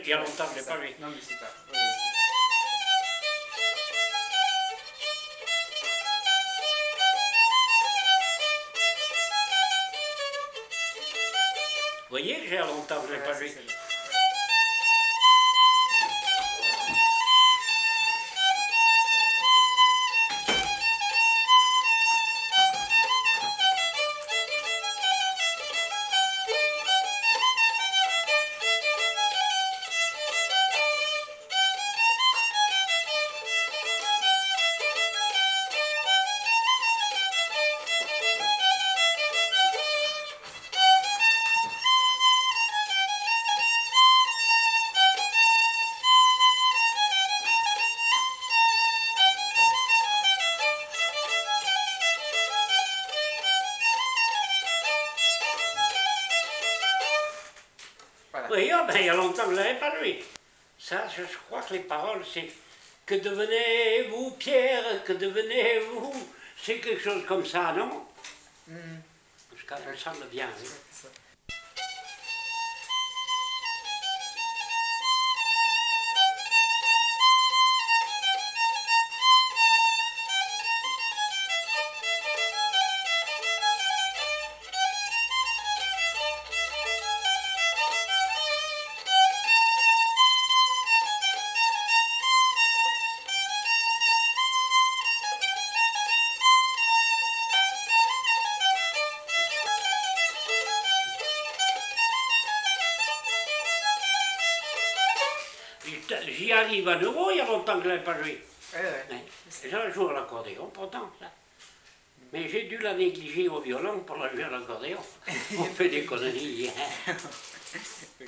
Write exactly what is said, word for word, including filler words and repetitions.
il y a longtemps que je l'ai pas vu. Non, mais c'est pas. Ouais, Vous voyez que j'ai longtemps que je l'ai pas vu. Oui, oh, ben, il y a longtemps que je ne l'avais pas lu. Ça, je crois que les paroles, c'est « Que devenez-vous, Pierre, que devenez-vous » C'est quelque chose comme ça, non? mm. Ça me semble bien. Oui. J'y arrive à nouveau, il y a longtemps que je ne l'ai pas joué. Ouais, ouais. Ouais. Je joue à l'accordéon pourtant, ça. Mais j'ai dû la négliger au violon pour la jouer à l'accordéon. On fait des conneries.